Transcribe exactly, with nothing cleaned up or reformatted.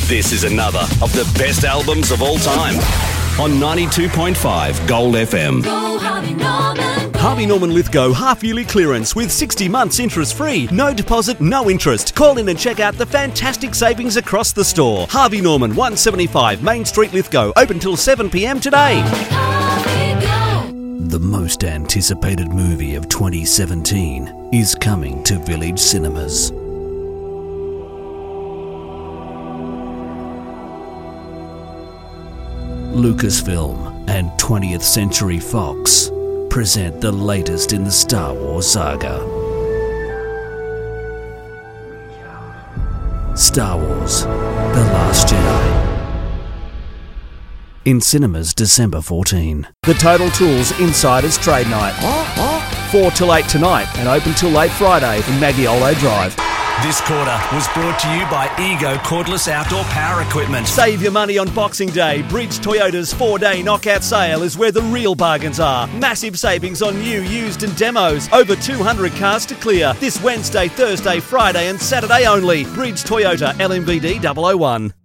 This is another of the best albums of all time on ninety-two point five Gold F M. Go Harvey Norman. Harvey Norman Lithgow half-yearly clearance with sixty months interest-free. No deposit, no interest. Call in and check out the fantastic savings across the store. Harvey Norman, one seventy-five Main Street, Lithgow. Open till seven p m today. Harvey, go. The most anticipated movie of twenty seventeen is coming to Village Cinemas. Lucasfilm and twentieth Century Fox present the latest in the Star Wars saga. Star Wars: The Last Jedi. In cinemas December fourteenth. The Total Tools Insiders Trade Night. four till eight tonight and open till late Friday in Maggiolo Drive. This quarter was brought to you by Ego Cordless Outdoor Power Equipment. Save your money on Boxing Day. Bridge Toyota's four-day knockout sale is where the real bargains are. Massive savings on new, used and demos. Over two hundred cars to clear. This Wednesday, Thursday, Friday and Saturday only. Bridge Toyota, L M V D double oh one.